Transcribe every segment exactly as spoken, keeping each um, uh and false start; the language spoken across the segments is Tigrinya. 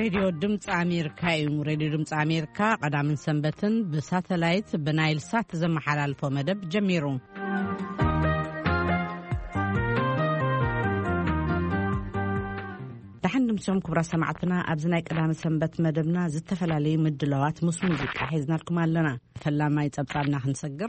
راديو دمص أمريكا يوم راديو دمص أمريكا قدام سنبتن بساتلايت بنايل سات زمحلالفو مدب جميرو دحن دمصهم كبرى سمعتنا أبزناي قدام سنبت مدبنا زتفلالي مدلوات مس موزيقا حيزنا لكم لنا فلا ما يتصبصابنا خنسقر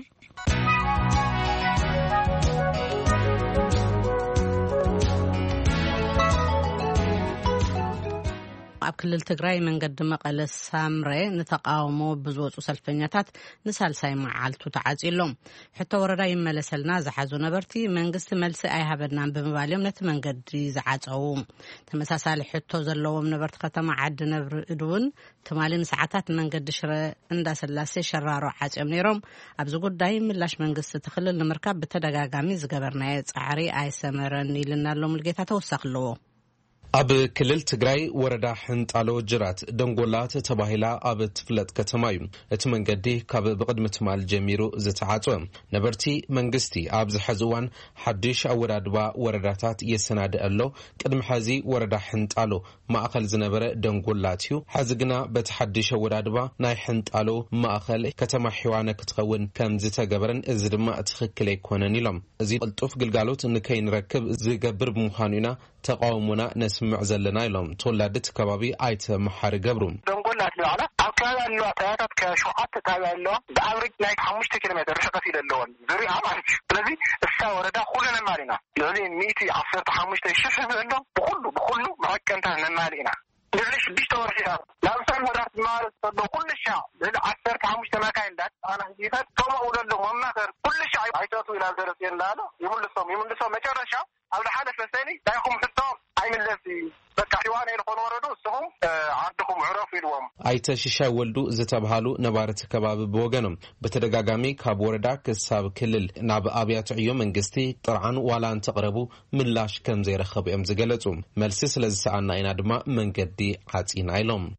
أكل التجري من قد مقال السامرة نتقاوموا بزوج وسلفنيات نسالساي معالتو تعازيلهم حتى وردا يملسلنا زحزو نبرتي من قست ملس أي هبرنام بمباليوم نت من قد زعاتهم تمساسالي حتى زلوهم نبرت ختم عد نبر إدون تمالي مساعات من قد شر اندا سلاسي شرارو عازيهم نيروم أبزو قد دايم ملاش من قست تخلل المركب بتدقاقامي زقبرنايت عري أي سامراني لنا اللوم لقيتها توسخلوه أب كلل تجري وردا حنت على جرات دنقولات تباهلا أب تفلت كتمايم اتمن قدي كاب بقدمة مال جميرو زتعاتهم نبرتي منقستي أبز حزوان حديش أورادوا ورداتات يسناد ألو قدم حزي وردا حنت على ما أقل زنبرة دنقولاتيو حزقنا بتحديش أورادوا ناي حنت على ما أقل كتما حيوانا كتخون كم زتا قبرن إزدما أتخكلي كوناني لهم زي الطوف قلقالوت إنكي نركب زي قبر بمخانينا تقاومنا نسمع زلنا لهم تولدت كبابي آيت محار قبرهم دنقولات لعلا أكاد أنه تأتت كشوحات تتابع له بأمريك نايك حمش كيلومتر رشقة في اللون زري عمارك الذي الساورة ده كلنا مالنا لذي ميتي عصرت حمش تشفه له بخله بخله معك أنت مالنا ليش بيشتغل فيها لا بسال مرات مال صدق كل الشعب إذا عصرت حمش ما كان ده أنا جيت ثم أقول لهم ما كل الشعب عيطوا إلى درسين لا لا يقول لهم يقول لهم ما كان الشعب أو الحدث الثاني لا يقوم حتى أي من الذي بك حيوان يلقون وردوا سهم عندكم عرف الوام أيت شيشا ولدو زتبهالو نبارت كباب بوجنم بتدقاقامي كاب وردا كساب كلل ناب أبيات عيوم منقستي طرعا ولا أن تقربوا من لاش كم زي رخب أم زقلتهم ملسس لزسعنا إن أدما من قدي عاتين عيلهم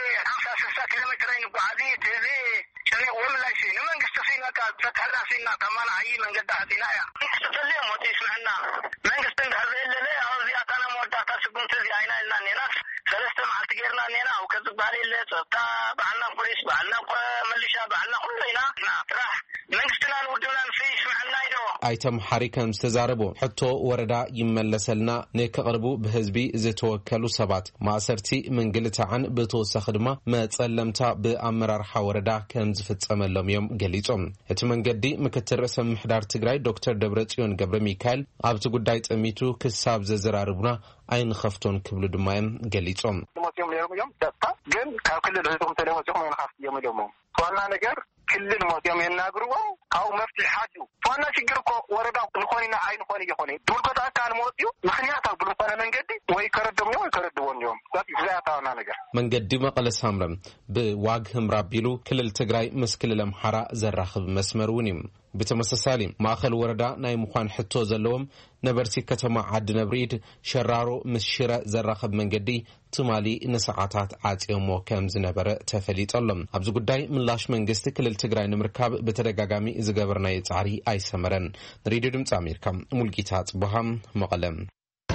فتح راسنا كمان عي من قد عدنايا استلم وتسمعنا من قستن هذا اللي لا هذه أنا مودعت سكون تزي عينا لنا ناس ثلاثة مع تجيرنا نينا وكذب بالي اللي صتا بعنا بوليس بعنا ملشة بعنا كلنا راح من قستنا ودونا في سمعنا يدو أيتم حركة مستزاربو حتى وردا يملسلنا نيك قربو بهزبي زتوكلوا سبات ما سرتي من قلت عن بتوسخ خدمة ما تسلمتها بأمرار حوردا كم زفت أملهم يوم قليتهم اتمن قدي مكتر رسم محدار تجراي دكتور دبرتيون قبر ميكال عبت قدايت أميتو كساب ززراربنا أين خفتون كبلو دمايم قليتهم يوم يوم يوم دقة جن كل الهدوم تلوم يوم ينخف يوم يوم فأنا نجر كل الموتيم يناقروا أو مفتي حاجو فأنا شجركو وردا نخونينا عين خوني يخوني دول قطع كان موتيو مخنياتا بلو فأنا من قدي ويكردم يوم يكردون يوم زيادة أنا نجر من قدي ما قل سامرم بواجهم رابيلو كل التجراي مسكل الأمحراء زرخب مسمرونيم بتمسسالي ماخل وردا ناي مخان حتو زلوم نبرتي كتما عد نبريد شرارو مسشرة زرخب من قدي تمالي نسعاتات عاتيومو كم زنبرة تفليت اللهم أبزو قداي من لاش من قستي كل التقراي نمركاب بتدقاقامي إذا قبرنا يتعري أي سمرن نريدو دمت أميركا ملقيتات بهم مقلم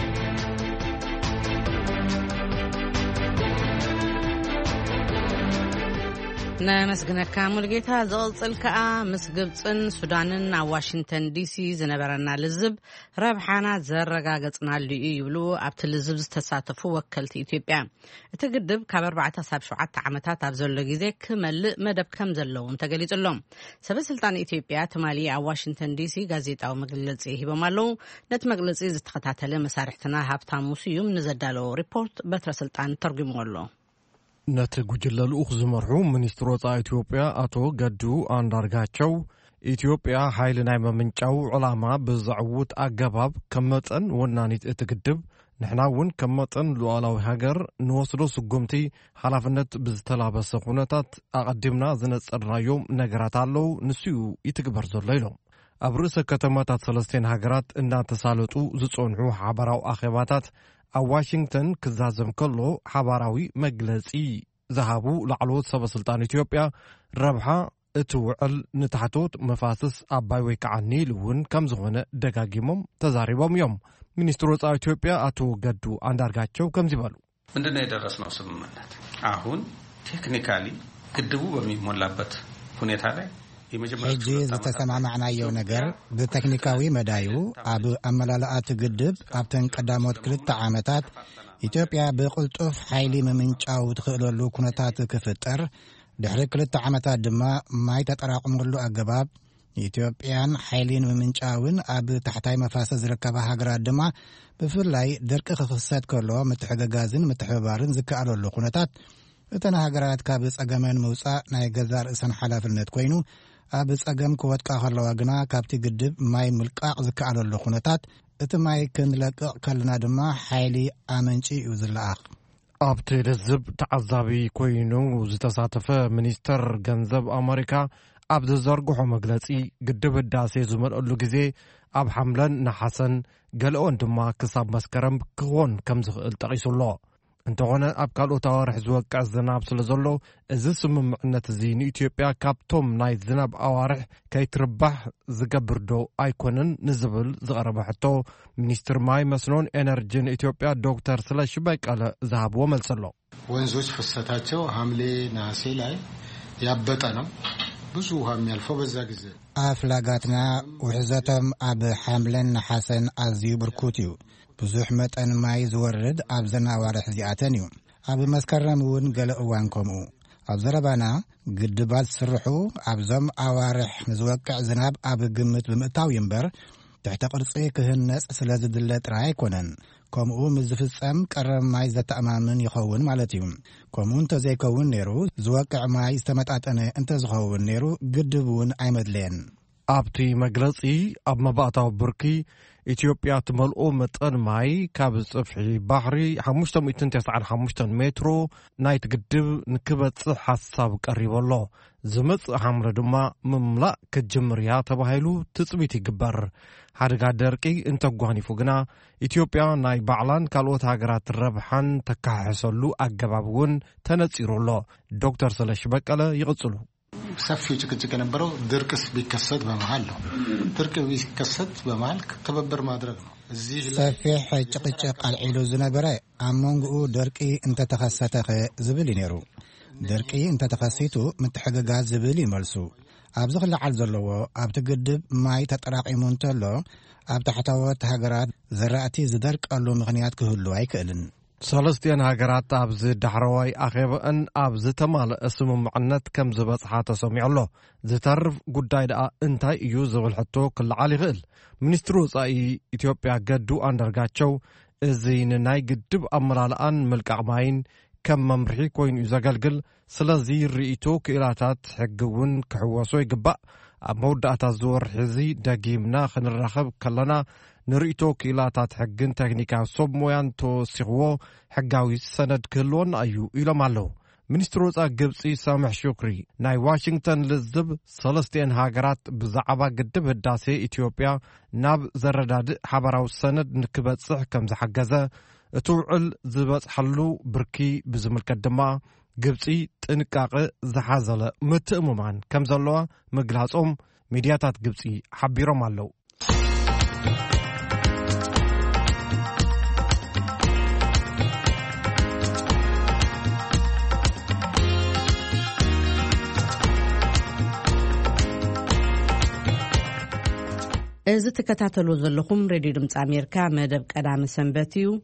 نمسجنا كامل جيتها زوج الكأ مسجبتن سودانن واشنطن دي سي زنبرنا للزب ربحنا زرقا قطنا اللي يبلو أبتل الزب تساتفو وكلت إثيوبيا تقدب كبر بعد سبع شعات عمتات أبزل لجيزك كمل مدب كم زلهم تقليد اللهم سبب سلطان إثيوبيا تمالي واشنطن دي سي غازيت أو مجلس إيه بمالو نت مجلس إيه تختاتله مسارحتنا هابتام موسيوم نزدالو ريبورت بتر سلطان ترجمه له نتج جلالو زمرعو منستروت إثيوبيا أتو قدو أندرغاتشو إثيوبيا حيل نايمة منشاو علامة بزعوت أقباب كمتن ونانيت اتقدب نحناون كمتن لوالو هاجر نوصلو سقومتي حلافنت بزتلابس خونتات أقدمنا زنس الرايوم نقراتالو نسيو يتقبر زرليلو أبرس كتماتات سلسطين هاجرات إنا تسالتو زتصونعو حبراو أخيباتات أو واشنطن كزازم كله حباراوي مجلسي ذهبوا لعلوت سبا سلطان إثيوبيا ربحا اتوعل نتحتوت مفاسس أباي ويكعني لون كم زغنة دقاقيمم تزاريبهم يوم منستروت إثيوبيا أتو قدو أندارغاتشو كم زبالو ምንድነው የደረስነው ስምምነት? አሁን ቴክኒካሊ ግድቡ በሚሞላበት ሁኔታ ላይ ሕጂ ዝተሰማማዕናዮ ነገር ብቴክኒካዊ መዳዩ ኣብ ኣመላላኣት ግድብ ኣብተን ቀዳሞት ክልተ ዓመታት ኢትዮጵያ ብቕልጡፍ ሓይሊ ምምንጫው ትኽእለሉ ኩነታት ክፍጠር ድሕሪ ክልተ ዓመታት ድማ ማይ ተጠራቅሙሉ ኣገባብ ኢትዮጵያን ሓይሊን ምምንጫውን ኣብ ታሕታይ መፋሰስ ዝርከባ ሃገራት ድማ ብፍላይ ድርቂ ክኽሰት ከሎ ምትሕግጋዝን ምትሕብባርን ዝከኣለሉ ኩነታት እተን ሃገራት ካብ ጸገመን ምውፃእ ናይ ገዛ ርእሰን ሓላፍነት ኮይኑ ኣብ ጸገም ክወድቃ ከለዋ ግና ካብቲ ግድብ ማይ ምልቃቕ ዝከኣለሉ ኩነታት እቲ ማይ ክንለቅቕ ከለና ድማ ሓይሊ ኣመንጪ እዩ ዝለኣኽ። ኣብቲ ልዝብ ተዓዛቢ ኮይኑ ዝተሳተፈ ሚኒስተር ገንዘብ ኣሜሪካ ኣብ ዝዘርግሖ መግለጺ ግድብ ህዳሴ ዝመልአሉ ግዜ ኣብ ሓምለን ናሓሰን ገለኦን ድማ ክሳብ መስከረም ክኾን ከም ዝኽእል ጠቒሱሎ። እንተኾነ ኣብ ካልኦት ኣዋርሕ ዝወቅዕ ዝናብ ስለ ዘሎ እዚ ስምምዕነት እዚ ንኢትዮጵያ ካብቶም ናይ ዝናብ ኣዋርሕ ከይትርባሕ ዝገብር ዶ ኣይኮነን ንዝብል ዝቐረበ ሕቶ ሚኒስትር ማይ መስኖን ኤነርጂን ኢትዮጵያ ዶክተር ስለሺ በቀለ ዝሃብዎ መልስ ኣሎ። ወንዞች ፍሰታቸው ሐምሌ ነሐሴ ላይ ያበጠ ነው። ብዙ ውሃ የሚያልፈው በዛ ጊዜ ኣፍላጋትና ውሕዘቶም ኣብ ሓምለን ነሐሰን ኣዝዩ ብርኩት እዩ። ብዙሕ መጠን ማይ ዝወርድ ኣብ ዘን ኣዋርሕ እዚኣተን እዩ። ኣብ መስከረም እውን ገለ እዋን ከምኡ ኣብ ዘረባና ግድባት ዝስርሑ ኣብዞም ኣዋርሕ ንዝወቅዕ ዝናብ ኣብ ግምት ብምእታው እምበር ትሕቲ ቅርጺ ክህነጽ ስለ ዝድለ ጥራይ ኣይኮነን። ከምኡ ምስ ዝፍጸም ቀረብ ማይ ዘተኣማምን ይኸውን ማለት እዩ። ከምኡ እንተዘይከውን ነይሩ ዝወቅዕ ማይ ዝተመጣጠነ እንተዝኸውን ነይሩ ግድብ እውን ኣይመድለየን። ኣብቲ መግለጺ ኣብ መባእታዊ ብርኪ ኢትዮጵያ ትመልኦ መጠን ማይ ካብ ጽፍሒ ባሕሪ ሓሙሽተ ሚእትን ትስዓን ሓሙሽተ ሜትሮ ናይቲ ግድብ ንክበጽሕ ሓሳብ ቀሪበሎ። ዝመጽእ ሓምለ ድማ ምምላእ ክጅምር እያ ተባሂሉ ትጽቢት ይግበር። ሓደጋ ደርቂ እንተጓኒፉ ግና ኢትዮጵያ ናይ ባዕላን ካልኦት ሃገራት ረብሓን ተካሕሰሉ ኣገባብ እውን ተነጺሩ ኣሎ። ዶክተር ስለሺ በቀለ ይቕጽሉ። ሰፊው ጭቅጭቅ የነበረው ድርቅስ ቢከሰት በመሃል ነው። ድርቅ ቢከሰት በመሃል ትብብር ማድረግ ነው። እዚህ ሰፊሕ ጭቅጭቅ አልዒሉ ዝነበረ ኣመንጉኡ ድርቂ እንተተኸሰተ ዝብል ይነሩ። ድርቂ እንተተኸሲቱ ምትሕግጋዝ ዝብል ይመልሱ። ኣብዚ ክልዓል ዘለዎ ኣብቲ ግድብ ማይ ተጠራቂሙ እንተሎ ኣብ ታሕተዎት ሃገራት ዘራእቲ ዝደርቀሉ ምኽንያት ክህሉ ኣይክእልን። ሰለስቲአን ሃገራት ኣብዚ ዳሕረዋይ ኣኼበአን ኣብ ዝተማልአ ስምምዕነት ከም ዝበጽሓ ተሰሚዑ ኣሎ። ዝተርፍ ጉዳይ ደኣ እንታይ እዩ ዝብል ሕቶ ክለዓል ይኽእል። ሚኒስትሩ ወጻኢ ኢትዮጵያ ገዱ አንዳርጋቸው እዚ ንናይ ግድብ ኣመላልኣን ምልቃቕ ማይን ከም መምርሒ ኮይኑ እዩ ዘገልግል። ስለዚ ርእይቶ ክእላታት ሕጊ እውን ክሕወሶ ይግባእ። ኣብ መወዳእታ ዝወርሒ እዚ ደጊምና ክንራኸብ ከለና ንርእይቶ ክእላታት ሕግን ቴክኒካዊ ሰብ ሞያን ተወሲኽዎ ሕጋዊ ሰነድ ክህልወና እዩ ኢሎም ኣለዉ። ሚኒስትር ወጻኢ ግብፂ ሳምሕ ሹክሪ ናይ ዋሽንግተን ልዝብ ሰለስቲአን ሃገራት ብዛዕባ ግድብ ህዳሴ ኢትዮጵያ ናብ ዘረዳድእ ሓበራዊ ሰነድ ንክበጽሕ ከም ዝሓገዘ እቲ ውዕል ዝበጽሐሉ ብርኪ ብዝምልከት ድማ ግብፂ ጥንቃቐ ዝሓዘለ ምትእምማን ከም ዘለዋ ምግላጾም ሚድያታት ግብፂ ሓቢሮም ኣለዉ። እዚ ተከታተሉ ዘለኹም ሬድዮ ድምፂ ኣሜሪካ መደብ ቀዳሚ ሰንበት እዩ።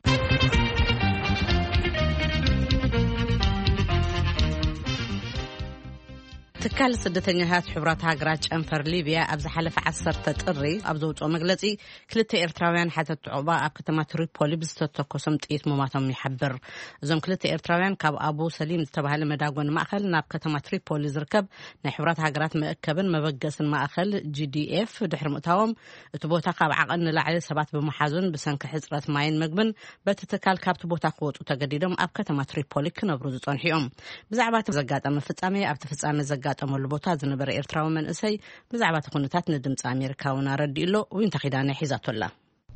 ትካል ስደተኛታት ሕቡራት ሃገራት ጨንፈር ሊብያ ኣብ ዝሓለፈ ዓሰርተ ጥሪ ኣብ ዘውፅኦ መግለጺ ክልተ ኤርትራውያን ሓተት ዕቁባ ኣብ ከተማ ትሪፖሊ ብዝተተኮሰም ጥይት ምማቶም ይሕብር። እዞም ክልተ ኤርትራውያን ካብ አቡ ሰሊም ዝተባሃለ መዳጎን ማእከል ናብ ከተማ ትሪፖሊ ዝርከብ ናይ ሕቡራት ሃገራት መእከብን መበገስን ማእከል ጂዲኤፍ ድሕሪ ምእታዎም እቲ ቦታ ካብ ዓቐን ንላዕሊ ሰባት ብምሓዙን ብሰንኪ ሕፅረት ማይን ምግብን በቲ ትካል ካብቲ ቦታ ክወፁ ተገዲዶም ኣብ ከተማ ትሪፖሊ ክነብሩ ዝጸንሒኦም። ብዛዕባ ዘጋጠመ ፍጻሜ ኣብቲ ፍጻሜ ዘጋጠመሉ ቦታ ዝነበረ ኤርትራዊ መንእሰይ ብዛዕባ ተኹነታት ንድምፂ ኣሜሪካውና ረዲኡሎ ወይን ተኺዳነ ሒዛቶላ።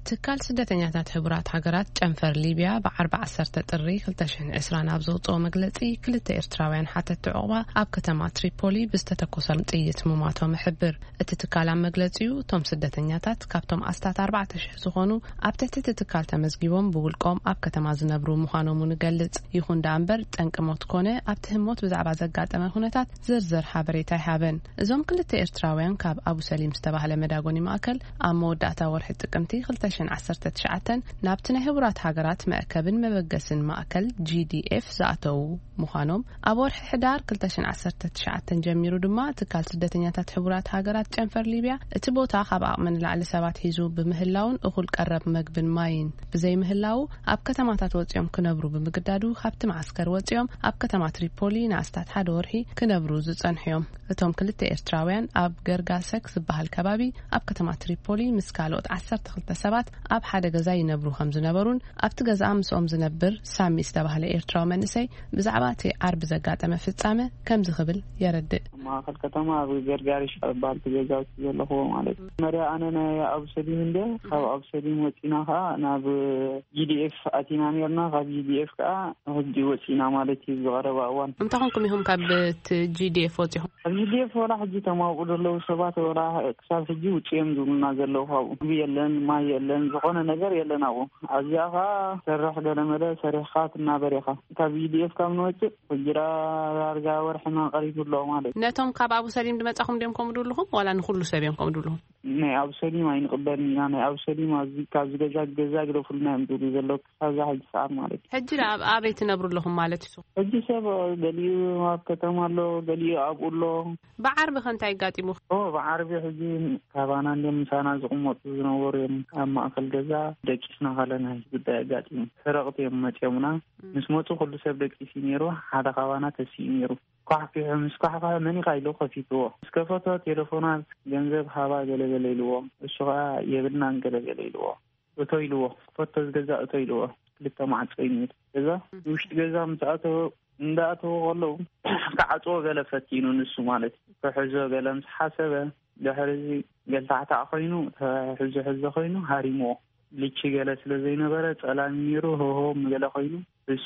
ትካል ስደተኛታት ሕቡራት ሃገራት ጨንፈር ሊብያ በ14 ጥሪ ألفين وعشرين አብዞጾ መግለጺ ክልተ ኤርትራውያን ሓተት ዕቁባ ኣብ ከተማ ትሪፖሊ ብዝተተኮሰሉ ጥይት ምማቶም ሕብር እቲ ትካል መግለጺኡ ቶም ስደተኛታት ካብቶም ኣስታት أربعة آلاف ዝኾኑ ኣብ ትሕቲ ትካል ተመዝጊቦም ብውልቆም ኣብ ከተማ ዝነብሩ ምዃኖም ንገልጽ ይኹን ዳንበር ጠንቅሞት ኮነ ኣብ ትህሞት ብዛዕባ ዘጋጠመ ሁነታት ዝርዝር ሓበሬታ ይሃበን እዞም ክልተ ኤርትራውያን ካብ አቡ ሰሊም ዝተባህለ መዳጎኒ ማእከል ኣብ መወዳእታ ወርሒ ጥቅምቲ ألفين وتسعة ናብቲ ናይ ሕቡራት ሃገራት መአከብን መበገስን ማእከል جي دي إف ዝኣተው ምዃኖም ኣብ ወርሒ ሕዳር ألفين وتسعة ጀሚሩ ድማ ትካል ስደተኛታት ሕቡራት ሃገራት ጨንፈር ሊብያ እቲ ቦታ ካብ ኣቕመን ላዕሊ ሰባት ሒዙ ብምህላውን እኹል ቀረብ መግብን ማይን ብዘይ ምህላው ኣብ ከተማታት ወጽዮም ክነብሩ ብምግዳዱ ካብቲ ማዕስከር ወጽዮም ኣብ ከተማ ትሪፖሊ ናስታት ሓደ ወርሒ ክነብሩ ዝጸንሕዮም እቶም ክልተ ኤርትራውያን ኣብ ገርጋሰክ ዝበሃል ከባቢ ኣብ ከተማ ትሪፖሊ ምስ ካልኦት عشرة وعشرين ሰባት ኣብ ሓደ ገዛ ይነብሩ ከም ዝነበሩን ኣብቲ ገዛ ምስኦም ዝነብር ሳሚ ዝተባህለ ኤርትራዊ መንሰይ ብዛዕባ እቲ ዓርብ ዘጋጠመ ፍጻመ ከም ዝኽብል የረድእ ማእከል ከተማ ኣብ ገርጋሪሽ ባል ተገዛው ዘለኹ ማለት መሪያ ኣነ ናይ ኣብ ሰሊም እንደ ካብ ኣብ ሰሊም ወጪና ኻ ናብ جي دي إف ኣቲና ነርና ካብ جي دي إف ካ ህጂ ወጪና ማለት ዝቀረባ እዋን እንታኹም ኢኹም ካብ جي دي إف ወጪኹም ኣብ جي دي إف ወላ ሕጂ ተማውቁ ደለው ሰባት ወላ ክሳብ ሕጂ ውጪም ዝሉና ዘለው ካብኡ የለን ማይ የለን ዝኾነ ነገር የለን አው አዚያኻ ሰራህ ገለመለ ሰሪኻት እና በሪኻ ካብ جي دي إف ካብ ነው ወጅራ አርጋ ወርሕና ቀሪብሎ ማለት ነቶም ካብ አቡ ሰሊም ድመጻኹም ደም ኮምዱልኹም ወላ ንኹሉ ሰብም ኮምዱልኹም ናይ አቡ ሰሊም አይንቅበልና ናይ አቡ ሰሊም አዚ ካብ ዝገዛ ገዛ ግረፉልና ምድሉ ዘለው ካዛ ሕጂ ሰዓት ማለት ሕጂ ኣብ አቤት ነብሩልኹም ማለት እዩ ሕጂ ሰብ ገሊዩ ኣብ ከተማ ኣሎ ገሊዩ ኣብኡሎ በዓርብ ከንታይ ጋጢሙ ኦ በዓርብ ሕጂ ካባና እንደም ሳና ዝቁመጡ ዝነበሩ ኣብ ማእከል ገዛ ደቂስና ካለና ጉዳይ ጋጢሙ ሰረቅት የመጨሙና ምስ መጡ ሁሉ ሰብ ደቂስ ይነሩ ሓደ ካባና ተሲኒሩ ኳፊ ምስኳፋ መኒ ካይሎ ከፊትዎ እስከፈቶ ቴሌፎናት ገንዘብ ሃባ ገለገለ ይልዎ እሱኻ የብልና ገለገለ ይልዎ እቶይልዎ ፎቶ ዝገዛ እቶይልዎ ልተማዕጽ ይምር እዛ ውሽጥ ገዛ ምሳአቶ እንዳአቶ ወለው ከዓጾ ገለ ፈቲኑ ንሱ ማለት ከሕዞ ገለ ምስ ሓሰበ ለሕርዚ ገልታዕታ ኮይኑ ሕዞ ሕዞ ኮይኑ ሃሪሞ ልቺ ገለ ስለዘይነበረ ጸላም ይሩ ሆሆ ገለ ኮይኑ እሱ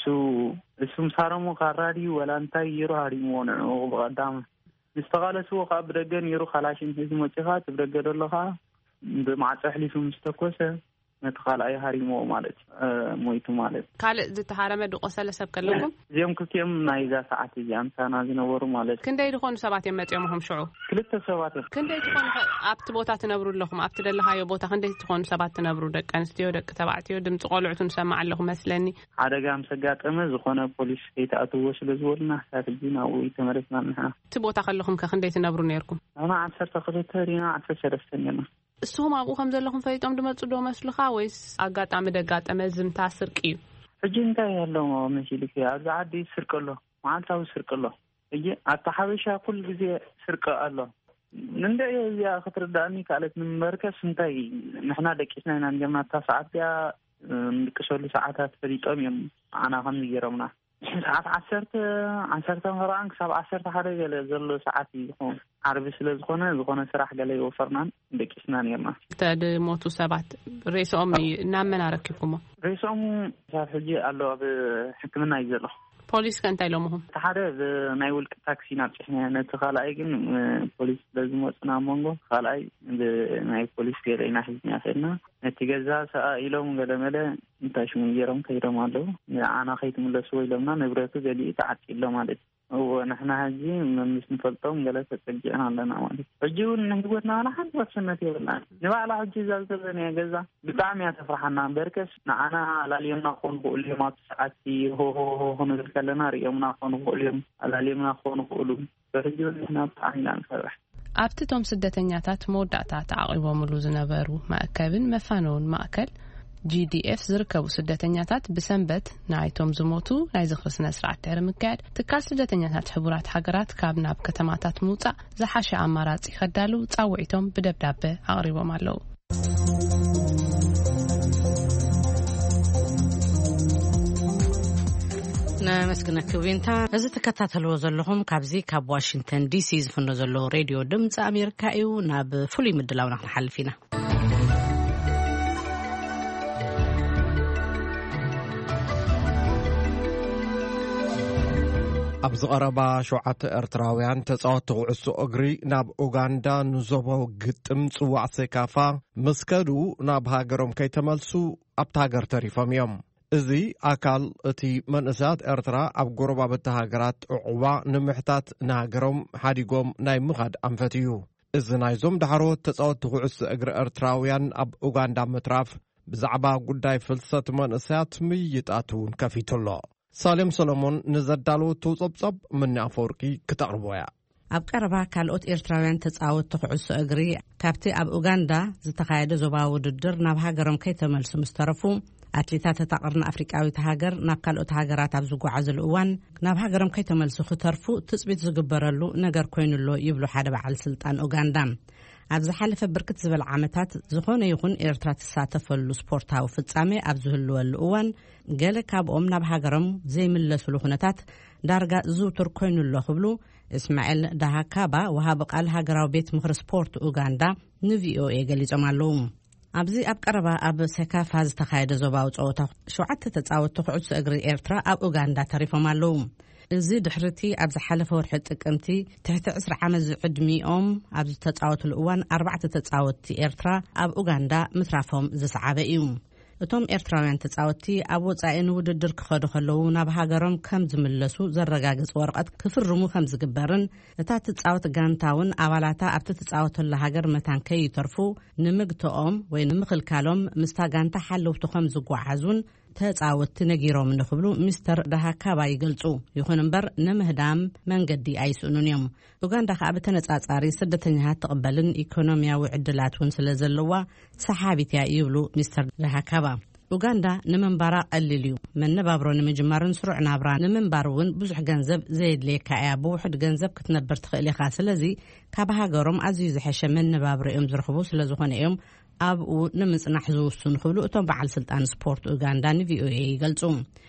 እሱም ሳረሙ ካራዲ ወላንታይ ይሩ ሃሪሞ ነው በቀዳም ምስተቃለሱ ካብ ደገን ይሩ خلاሽን ህዝ መጭኻ ትብደገደለኻ በማዕጽሕሊፉ ምስተኮሰ ነትኻል አይ ሃሪሞ ማለት ሞይቱ ማለት ካል ዝተሃረመ ድቆሰለ ሰብ ከለኩም ዚም ክቲም ናይዛ ሰዓት እዚ አምሳና ዝነበሩ ማለት ክንደይ ድኾኑ ሰባት የመጽየሙም ሽዑ ክልተ ሰባት ክንደይ ድኾኑ ኣብቲ ቦታ ትነብሩለኩም ኣብቲ ደለሃዮ ቦታ ክንደይ ድኾኑ ሰባት ትነብሩ ደቂ አንስትዮ ደቂ ተባዕትዮ ድምጽ ቆልዑቱን ሰማዕ ኣለኹም መስለኒ አደጋ ምሰጋጠመ ዝኾነ ፖሊስ ከይተኣትዎ ስለዝወልና ሳትጂና ወይ ተመረስና ንሓ እቲ ቦታ ከለኹም ከክንደይ ትነብሩ ነርኩም አና عشرة وعشرين ሪና عشرة وثلاثين እሱም ኣብኡ ከም ዘለኹም ፈይጦም ድመጽ ዶ መስልኻ ወይስ አጋጣሚ ደጋጠመ ዝምታ ስርቂ እዩ ሕጂ እንታይ ያለው መስልክ ኣብ ዓዲ ስርቅሎ ማዓልታዊ ስርቅሎ እጂ ኣታሓበሻ ኩል ግዜ ስርቅ ኣሎ እንደ ያ ክትርዳእኒ ካለት ንምበርከስ እንታይ ንሕና ደቂስና ኢና እንጀምና ሰዓት ያ ንቅሰሉ ሰዓታት ፈሊጦም እዮም ኣና ከም ይገረምና ሰዓት عشرة عشرة غران كسب عشرة حدا ገለ ዘሎ ሰዓት ይኹን ዓርብ ስለዝኾነ ዝኾነ ስራሕ ገለ ይወፈርናን ደቂስና ነርና ተደሞቱ ሰባት ሬሶም ናመናረክኩም ሬሶም ሳብ ሕጂ ኣሎ ኣብ ሕክምና ይዘሎ ፖሊስ ከንታይ ለሙሁም ሓደ ናይ ውልቅ ታክሲ ናብጽሕና ነቲ ኻልኣይ ግን ፖሊስ ለዝመጽና መንጎ ኻልኣይ ናይ ፖሊስ ገለይና ሕዝኛ ኸድና ነቲ ገዛ ሰኣ ኢሎም ገለመለ እንታይ ሽሙ ገይሮም ከይዶም ኣለዉ ኣና ከይትምለሱ ኢሎምና ንብረቱ ገሊኡ ተዓጢሎ ማለት ونحن هجي مش نفلتهم جلسة تجينا لنا مالي فجون نهجوتنا على حد وسنة يقولنا نبغى على حجي زالتني يا جزا بتعمي تفرحنا بركس نعنا على اليوم نخون بقولي ما تسعتي هو هو هو هو نذكرنا اليوم نخون بقوليهم على اليوم نخون بقولهم فجون إحنا بتعمينا نفرح أبتتهم سدتنياتات مودعتا تعقيبهم اللوز نبرو مأكبن مفانون مأكل جي دي إف ዝርከቡ ስደተኛታት ብሰንበት ናይቶም ዝሞቱ ናይ ዝኽሪ ስነ ስርዓት ድሕሪ ምካድ ትካል ስደተኛታት ሕቡራት ሃገራት ካብ ናብ ከተማታት ምውፃእ ዝሓሸ ኣማራጺ ይኸዳሉ ጻውዒቶም ብደብዳቤ ኣቕሪቦም ኣለዉ نمسكنا كوينتا إذا تكتاتلو زلهم كابزي كاب واشنطن دي سي زفنو زلو راديو دمز أمريكا إيو ناب فولي مدلاو نحن حل فينا ኣብዚ ቀረባ ሸውዓተ ኤርትራውያን ተጻወቱ ኩዕሶ እግሪ ናብ ኡጋንዳ ንዞቦ ግጥም ጽዋዕ ሴካፋ መስከዱ ናብ ሃገሮም ከይተመልሱ ኣብታ ሃገር ተሪፎም እዮም። እዚ ኣካል እቲ መንእሰያት ኤርትራ ኣብ ጎረባብቲ ሃገራት ዕቑባ ንምሕታት ንሃገሮም ሓዲጎም ናይ ምኻድ ኣንፈት እዩ። እዚ ናይዞም ዳሕሮት ተጻወቱ ኩዕሶ እግሪ ኤርትራውያን ኣብ ኡጋንዳ ምትራፍ ብዛዕባ ጉዳይ ፍልሰት መንእሰያት ምይጣት እውን ከፊቱሎ። ሳሌም ሰሎሞን ንዘዳለወ ተውጸብጸብ ምኒ ኣፈወርቂ ክተቕርቦያ። ኣብ ቀረባ ካልኦት ኤርትራውያን ተጻወቱ ኩዕሶ እግሪ ካብቲ ኣብ ኡጋንዳ ዝተኻየደ ዞባዊ ውድድር ናብ ሃገሮም ከይተመልሱ ምስተረፉ ኣትሌታት ተቀርና ኣፍሪቃዊት ሃገር ናብ ካልኦት ሃገራት ኣብ ዝጓዓዙሉ እዋን ናብ ሃገሮም ከይተመልሱ ክተርፉ ትጽቢት ዝግበረሉ ነገር ኮይኑሎ ይብሉ ሓደ በዓል ስልጣን ኡጋንዳ። ኣብ ዝሓለፈ ብርክት ዝበል ዓመታት ዝኾነ ይኹን ኤርትራ ተሳተፈሉ ስፖርታዊ ፍጻሜ ኣብ ዝህልወሉ እዋን ገለ ካብኦም ናብ ሃገሮም ዘይምለሱሉ ኩነታት ዳርጋ ዝውትር ኮይኑሎ ክብሉ እስማኤል ዳሃካባ ወሃቢ ቃል ሃገራዊ ቤት ምክሪ ስፖርት ኡጋንዳ ንቪኦኤ ገሊጾም ኣለዉ። ኣብዚ ኣብ ቀረባ ኣብ ሴካፋ ዝተኻየደ ዞባዊ ጸወታ ሸውዓተ ተጻወቱ ኩዕሶ እግሪ ኤርትራ ኣብ ኡጋንዳ ተሪፎም ኣለዉ። እዚ ድሕርቲ ኣብ ዝሓለፈ ወርሒ ጥቅምቲ ትሕቲ ዕስራ ዓመት ዝዕድሚኦም ኣብ ዝተጻወቱሉ እዋን ኣርባዕተ ተጻወቲ ኤርትራ ኣብ ኡጋንዳ ምትራፎም ዝሰዓበ እዩ። እቶም ኤርትራውያን ተጻወቲ ኣብ ወጻኢ ንውድድር ክኸዱ ከለዉ ናብ ሃገሮም ከም ዝምለሱ ዘረጋግጽ ወረቐት ክፍርሙ ከም ዝግበርን እታ ትጻወት ጋንታውን ኣባላታ ኣብቲ ትጻወተሉ ሃገር መታን ከይተርፉ ንምግቶኦም ወይ ንምኽልካሎም ምስታ ጋንታ ሓለውቲ ከም ዝጓዓዙን ተጻወቲ ነጊሮም ንኽብሉ ሚስተር ዳሃካባ ይገልጹ። ይኹን እምበር ንምህዳም መንገዲ ኣይስኡኑን እዮም። ኡጋንዳ ከዓ ብተነጻጻሪ ስደተኛታት ተቐበልን ኢኮኖሚያዊ ዕድላትን ስለ ዘለዋ ሰሓቢት እያ ይብሉ ሚስተር ዳሃካባ። ኡጋንዳ ንምንባራ ቀሊል እዩ። መነባብሮ ንምጅማርን ስሩዕ ናብራ ንምንባር እውን ብዙሕ ገንዘብ ዘየድልየካ እያ። ብውሕድ ገንዘብ ክትነብር ትኽእል ኢኻ። ስለዚ ካብ ሃገሮም ኣዝዩ ዝሐሸ መነባብሮ እዮም ዝረኽቡ ስለ ዝኾነ እዮም ኣብኡ ንምጽናሕ ዝውስኑ ክብሉ እቶም በዓል ስልጣን ስፖርት ኡጋንዳ ንቪኦኤ ይገልጹ።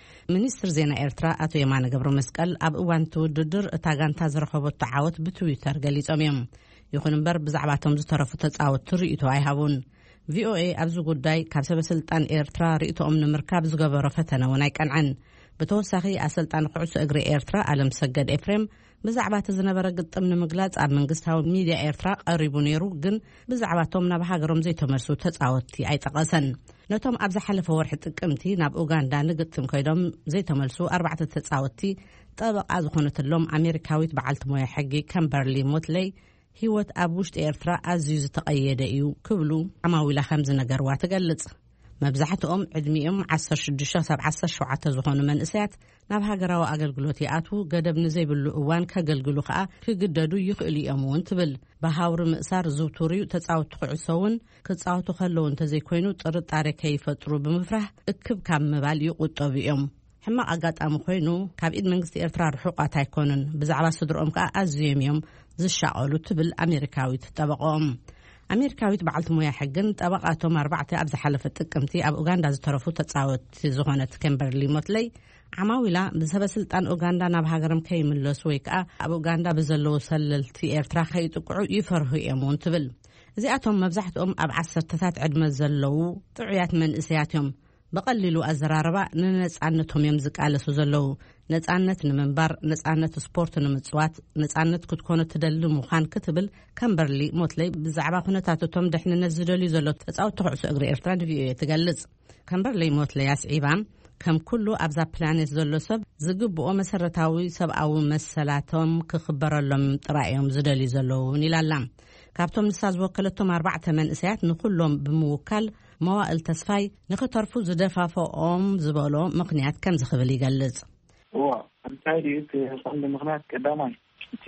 ሚኒስትር ዜና ኤርትራ ኣቶ የማነ ገብረ መስቀል ኣብ እዋን ውድድር እታ ጋንታ ዝረኸበቶ ዓወት ብትዊተር ገሊጾም እዮም። ይኹን እምበር ብዛዕባቶም ዝተረፉ ተጻወቱ ርእይቶ ኣይሃቡን። ቪኦኤ ኣብዚ ጉዳይ ካብ ሰበስልጣን ኤርትራ ርእይቶኦም ንምርካብ ዝገበሮ ፈተነ እውን ኣይቀንዐን። ብተወሳኺ ኣሰልጣን ኩዕሶ እግሪ ኤርትራ ኣለም ሰገድ ኤፍሬም ብዛዕባ ዝነበረ ግጥም ንምግላጽ ኣብ መንግስታዊ ሚድያ ኤርትራ ቀሪቡ ነይሩ፣ ግን ብዛዕባቶም ናብ ሃገሮም ዘይተመልሱ ተጻወቲ ኣይጠቐሰን። ነቶም ኣብ ዝሓለፈ ወርሒ ጥቅምቲ ናብ ኡጋንዳ ንግጥም ከይዶም ዘይተመልሱ ኣርባዕተ ተጻወቲ ጠበቃ ዝኾነትሎም ኣሜሪካዊት በዓልቲ ሞያ ሕጊ ከምበርሊ ሞትለይ ህይወት ኣብ ውሽጢ ኤርትራ ኣዝዩ ዝተቐየደ እዩ ክብሉ ዓማዊላ ከም ዝነገርዋ ትገልጽ። መብዛሕትኦም ዕድሚኦም ዓሰርተ ሽዱሽተ ሳብ ዓሰርተ ሸውዓተ ዝኾኑ መንእሰያት ናብ ሃገራዊ ኣገልግሎት ይኣትዉ ገደብ ንዘይብሉ እዋን ከገልግሉ ከዓ ክግደዱ ይኽእሉ እዮም እውን ትብል። ብሃውሪ ምእሳር ዝውቱር እዩ። ተጻወቱ ኩዕሶ እውን ክጻወቱ ከለዉ እንተዘይኮይኑ ጥርጣሬ ከይፈጥሩ ብምፍራሕ እክብ ካብ ምባል ይቁጠቡ እዮም። ሕማቕ ኣጋጣሚ ኮይኑ ካብ ኢድ መንግስቲ ኤርትራ ርሑቃት ኣይኮኑን። ብዛዕባ ስድሮኦም ከዓ ኣዝዮም እዮም ዝሻቐሉ ትብል ኣሜሪካዊት ጠበቆም። ኣሜሪካዊት በዓልቲ ሞያ ሕግን ጠበቃቶም ኣርባዕተ ኣብ ዝሓለፈ ጥቅምቲ ኣብ ኡጋንዳ ዝተረፉ ተጻወቲ ዝኾነት ከምበርሊ ሞትለይ ዓማዊላ ብሰበስልጣን ኡጋንዳ ናብ ሃገሮም ከይምለሱ ወይ ከዓ ኣብ ኡጋንዳ ብዘለዉ ሰለልቲ ኤርትራ ከይጥቅዑ ይፈርሁ እዮም እውን ትብል። እዚኣቶም መብዛሕትኦም ኣብ ዓሰርተታት ዕድመ ዘለዉ ጥዑያት መንእሰያት እዮም። በቀሊሉ ኣዘራረባ ንነጻነቶም እዮም ዝቃለሱ ዘለዉ። ነጻነት ንምንባር፣ ነጻነት ስፖርት ንምጽዋት፣ ነጻነት ክትኮኑ ትደሊ ምዃን ክትብል ከምበርሊ ሞትለይ ብዛዕባ ኩነታቶም ድሕንነት ዝደልዩ ዘሎ ተጻወቲ ኩዕሶ እግሪ ኤርትራ ንቪኦኤ ትገልጽ። ከምበርሊ ሞትለይ ኣስዒባ ከም ኩሉ ኣብዛ ፕላኔት ዘሎ ሰብ ዝግብኦ መሰረታዊ ሰብኣዊ መሰላቶም ክኽበረሎም ጥራይ እዮም ዝደልዩ ዘለውን ኢላላ። ካብቶም ንሳ ዝወከለቶም ኣርባዕተ መንእሰያት ንኩሎም ብምውካል መዋእል ተስፋይ ንኽተርፉ ዝደፋፈኦም ዝበሎ ምክንያት ከም ዝኽብል ይገልጽ። ዋ እንታይ እዩ እቲ ምክንያት ቀዳማይ እቲ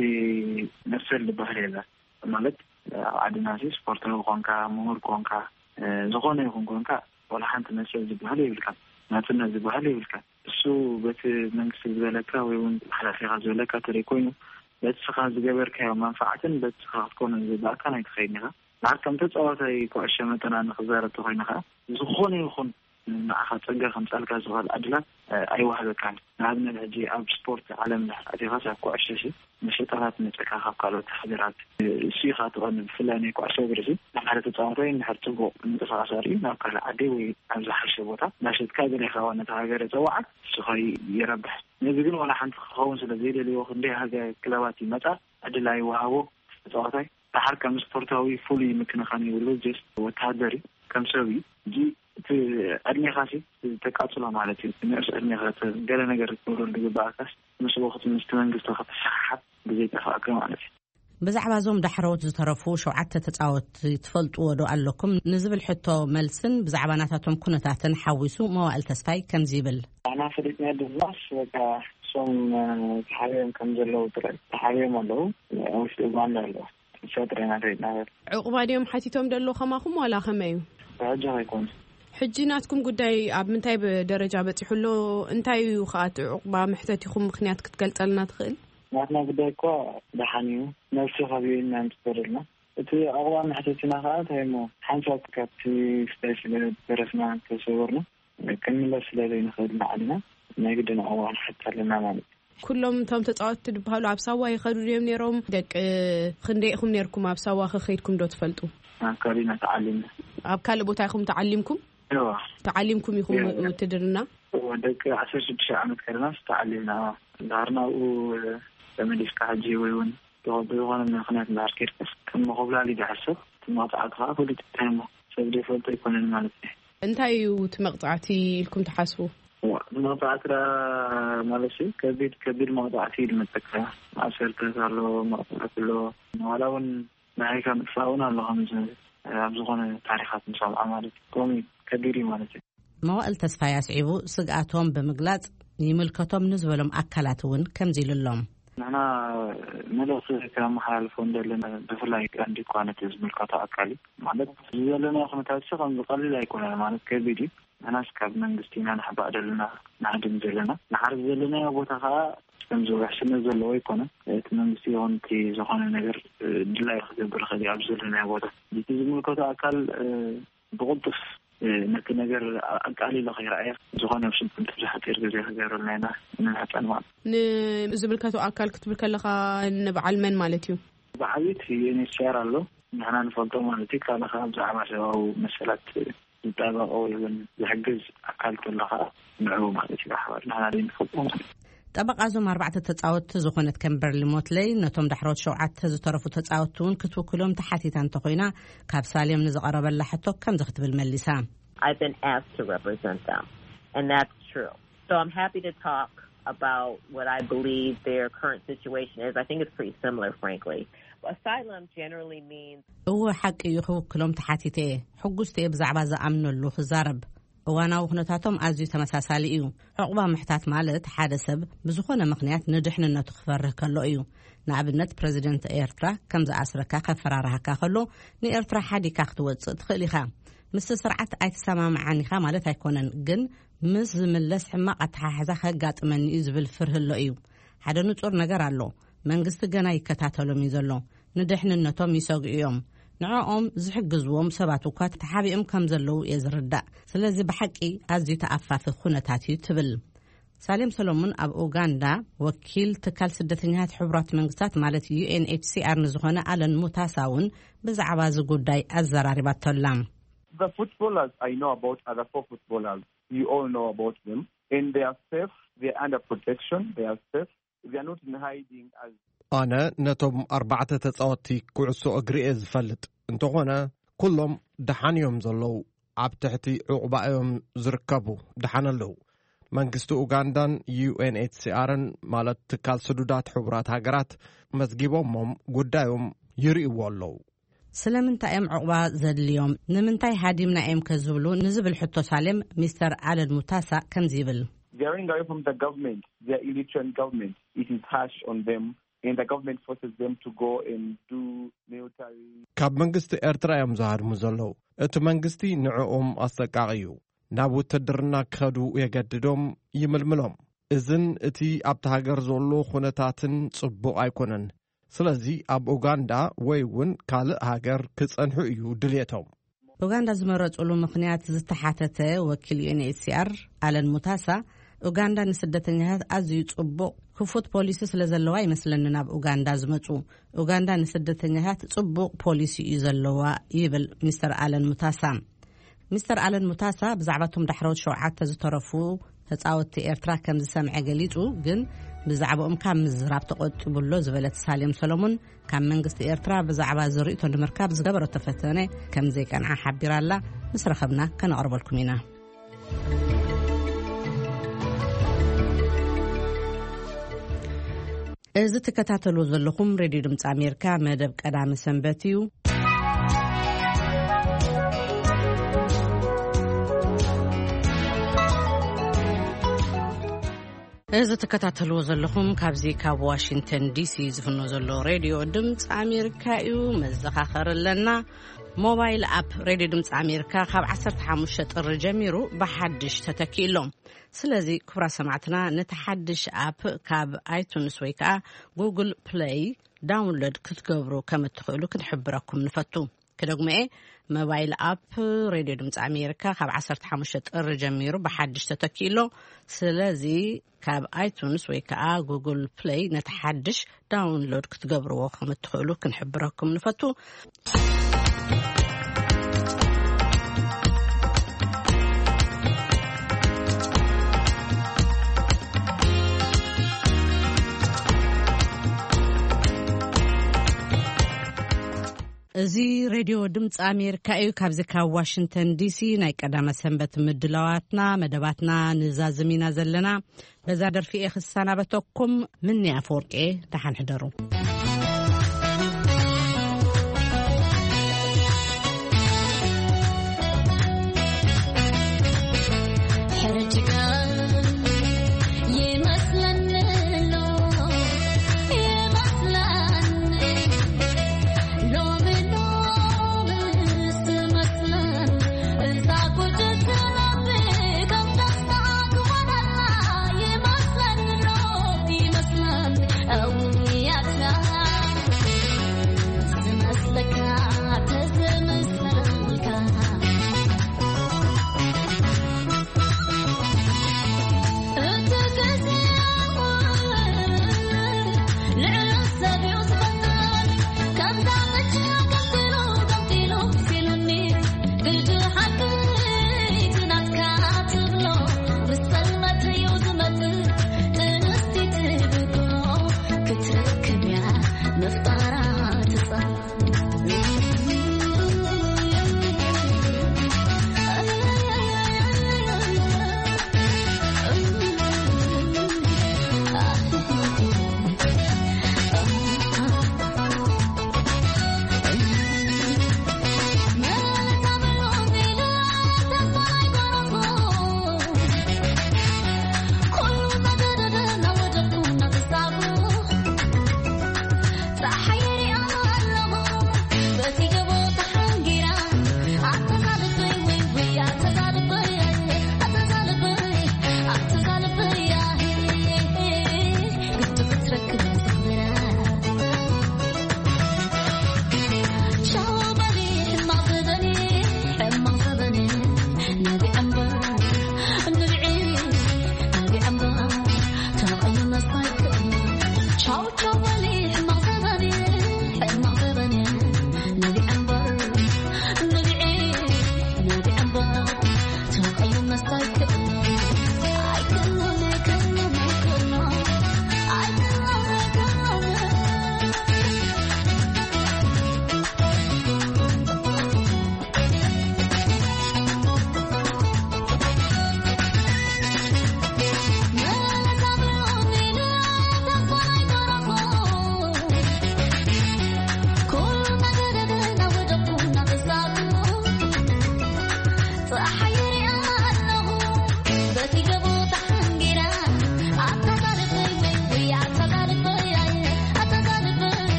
ነፍሰል ባህል የለ ማለት ዓድናሲ ስፖርታዊ ኮንካ ምሁር ኮንካ ዝኾነ ይኹን ኮንካ ወላ ሓንቲ ነፍሰል ዝበሃል ይብልካ ናትና ዝበሃል ይብልካ እሱ በቲ መንግስቲ ዝበለካ ወይ እውን ሓላፊኻ ዝበለካ ተርኢ ኮይኑ በትስኻ ዝገበርካዮ መንፋዓትን በትስኻ ክትኮነ ዝባእካ ናይ ትኸይድ ኢኻ ንዓካ ከም ተጻዋታይ ኩዕሾ መጠና ንኽዛረብ ተኾይንኻ ዝኾነ ይኹን ንዓኻ ፀጋ ከምፃልካ ዝኽእል ዕድላት ኣይዋህበካን። نعمل هجي أب سبورت عالم أديغاسا كوعششي مشيطات نتكا قالوا تحضيرات الشيخات وأن فلاني كوعشة برزي نحن تتصورين نحن تبو نتصاصري نقل عديوي أمزح الشبوطة ناشد كابلي خوانا تهاجر زوعك سخي يربح نزيل ولا حنت خون سلزيل اللي وخندي هذا كلاواتي متى أدلاي وهاو تتصوري تحر كم سبورتاوي فولي ممكن خاني ولوجست وتهدري كم سوي جي في أرني خاسي تكاتسلا مالتي نفس أرني خاس قال نجار تقولون دقوا بعكس مش وقت مستمن قصة خط الصحة بزيت أخاك مالتي بزعبا زوم دحروت زترفو شوعت تتعاوت تفلط ودو قالكم نزبل حتى ملسن بزعباناتهم كنتاتن حويسو موائل تسفاي كم زيبل أنا فريتني بالنص وكا صوم تحريم كم زلو ترى تحريم ولو وش تبان له شاطرين علينا عقبا اليوم حتيتهم دلو خماكم ولا خمايو رجع يكون حجيناتكم قداي اب منتاي بدرجه بتحلو انتاي وخات عقبا محتاتيكم مخنيات كتقلصلنا تخيل نحن بداي كو دحانيو نفس خبيرنا نسترلنا تي اغوا محتاتنا خات هيمو حنفك كتي ستيشن درسنا تصورنا كمل سلالي نخدم معنا ما يقدرنا اول حتى لنا مالك كلهم تم تطاوت بحالو عبساوا يخدو اليوم نيروم دك خنديكم نيركم عبساوا خيدكم دو تفلطوا كارينا تعلمنا اب كل بوتايكم تعلمكم ايوه تعلمكم يكون وتدرنا ودك عشر ست عامات كرنا تعلمنا دارنا و تمديش كاجي ويون دوغون من خنات ماركير كم قبل لي دحسب ثم تعطها كل تتهم سبدي فلت يكون المالتي انتي وتمقطعتي لكم تحاسبوا مقطعت مالشي كبير كبير مقطعتي المتكه عشر كذا مقطعت له ولو معي كان فاونا اللهم زين أبزغون تاريخات مصاب عمالك قومي كبيري مالتي موائل تسفايا سعيبو سقعتهم بمقلات يملكتهم نزولهم أكلاتون كم زيل اللهم نحنا ملوصي كلام حالفون دلنا بفلاي عندي قانت يزملكتا أكالي مالك زيلنا خمتات شغل بقلي لا يكون مالك كبيري أنا سكاب من قستينا نحب أدلنا نعدم زيلنا نحرق زيلنا يبوتها كمزو يحسن زلوا يكونه تمام سيون تي زخان نجر دلا يخدم بالخدي أبزلنا يبوته يتزمل كذا أكل بغضف نك نجر أكالي لغير عير زخان يمشي كنت جحتير جزيه غير لنا من حتى أنواع نزبل كذا أكل كتب كلها نبعل من مالتيو بعيد هي نشير له نحن نفضل مالتي كان خمسة عشر أو مسألة يتابع أو يحجز أكل كلها نعوم مالتي بحوار نحن نفضل طبق أزوم أربعة تتصاوت زخونة كمبرلي موتلي نتوم دحروت شوعات زترفو تتصاوتون كتو كلهم تحتي تنتقينا كاب ساليم نزقرب اللحطو كم زخت بالملسان. I've been asked to represent them, and that's true. So I'm happy to talk about what I believe their current situation is. I think it's pretty similar, frankly. Asylum generally means... هو حق يخو كلهم تحتي تيه حقوستي بزعبا زأمنو اللو خزارب وانا وخنتاتهم ازي تمساسالي ايو عقبا محتات مالت حدا سب بزخونه مخنيات نجحنا نتخفره كلو ايو نعبنت بريزيدنت ايرترا كم ز اسركا خفرارها كاخلو ني ايرترا حدي كاختوص تخليخا مس سرعت اي تسمع معانيخا مالت هيكونن جن مس ملس حما اتححزا خغاطمني يزبل فرهلو ايو حدا نصور ነገር አሎ መንግስት ገና ይከታተሎም ይዘሎ ንድሕንነቶም ይሰግኡዮም نعم زحجزوهم سبعة وقت تحابيهم كم زلوا يزردا سلزي بحقي أزي تأفف خونتاتي تبل سالم سلومون أب أوغندا وكيل تكال سدتنيات حبرات منقصات مالت يو إن إتش سي آر نزغونا ألن متاساون بزعواز قداي الزراري باتولام. The footballers I know about are the four footballers. You all know about them. And they are safe. They are under protection. They are safe. They are not in hiding as... أنا نتوم أربعة تتصاوتي كعسو أجريز فلت انتوغونا كلهم دحانيهم زلو عبتحتي عقبائهم زركبو دحان اللو منقستو أوغاندان يو إن إتش سي آرن مالت تكال سدودات حبرات هاقرات مزقيبهم قدايهم يرئيو اللو سلامنتا ام عقبا زد اليوم نمنتاي هاديمنا ام كزبلو نزبل حتو سالم مستر آلن متاسا كم زيبل They are running away from the government, their illiterate government. It is harsh on them. And the government forces them to go and do military. كاب منغستي إرترا يمزهر مزلو ات منغستي نعوم أستقاقيو نابو تدرنا كخدو يقددوم يململوم إذن اتي أبتهاجر زولو خونتاتن صبو أيكونن سلازي أب أوغاندا ويون كال هاجر كتسنحو إيو دليتهم أوغاندا زمرت أولو مخنيات زتحاتته وكيل يو إن إتش سي آر آلن متاسا ኡጋንዳ ንስደተኛታት ኣዝዩ ጽቡቕ ክፉት ፖሊሲ ስለ ዘለዋ ይመስለኒ ናብ ኡጋንዳ ዝመጹ ኡጋንዳ ንስደተኛታት ጽቡቕ ፖሊሲ እዩ ዘለዋ ይብል ሚስተር አለን ሙታሳ ሚስተር አለን ሙታሳ ብዛዕባቶም ዳሕሮት ሸውዓተ ዝተረፉ ተጻወቲ ኤርትራ ከም ዝሰምዐ ገሊጹ ግን ብዛዕባኦም ካብ ምዝራብ ተቆጥብሎ ዝበለት ሳሌም ሰሎሞን ካብ መንግስቲ ኤርትራ ብዛዕባ ዝርኢቶ ንምርካብ ዝገበረቶ ፈተነ ከም ዘይቀንዓ ሓቢራላ ምስ ረኸብና ከነቕርበልኩም ኢና እዚ ተከታተሉ ዘለኹም ሬድዮ ድምፂ ኣሜሪካ መደብ ቀዳሚ ሰንበት እዩ እዚ ተከታተሉ ዘለኹም ካብዚ ካብ ዋሽንግተን ዲሲ ዝፍኖ ዘሎ ሬድዮ ድምፂ ኣሜሪካ እዩ መዘኻኸረለና ሞባይል አፕ ሬድዮ ድምፂ ኣሜሪካ ካብ ዓሰርተ ሓሙሽተ ጥሪ ጀሚሩ ብሓድሽ ተተኪሎም ስለዚ ክብራ ሰማዕትና ነተሓድሽ አፕ ካብ አይቱንስ ወይ ከዓ ጉግል ፕሌይ ዳውንሎድ ክትገብሩ ከም እትኽእሉ ክንሕብረኩም ንፈቱ ከደግመኤ ሞባይል አፕ ሬድዮ ድምፂ ኣሜሪካ ካብ ዓሰርተ ሓሙሽተ ጥሪ ጀሚሩ ብሓድሽ ተተኪሎ ስለዚ ካብ አይቱንስ ወይ ከዓ ጉግል ፕሌይ ነተሓድሽ ዳውንሎድ ክትገብርዎ ከም እትኽእሉ ክንሕብረኩም ንፈቱ እዚ ሬድዮ ድምፂ ኣሜሪካ እዩ ካብዚ ካብ ዋሽንግተን ዲሲ ናይ ቀዳመ ሰንበት ምድላዋትና መደባትና ንዛዝሚና ዘለና በዛ ደርፊኤ ክሳናበተኩም ምንያ አፈወርቄ ደሓን ሕደሩ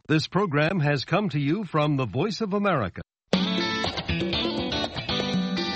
This program has come to you from the Voice of America,